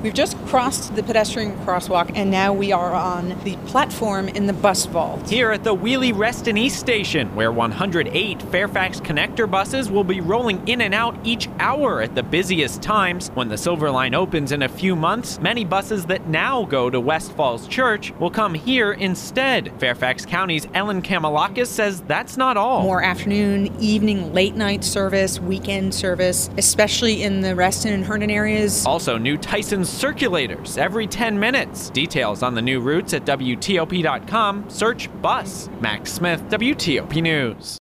We've just crossed the pedestrian crosswalk, and now we are on the platform in the bus vault. Here at the Wheelie Reston East Station, where 108 Fairfax Connector buses will be rolling in and out each hour at the busiest times. When the Silver Line opens in a few months, many buses that now go to West Falls Church will come here instead. Fairfax County's Ellen Kamalakis says that's not all. More afternoon, evening, late night service, weekend service, especially in the Reston and Herndon areas. Also, new Tyson circulators every 10 minutes. Details on the new routes at WTOP.com. Search bus. Max Smith, WTOP News.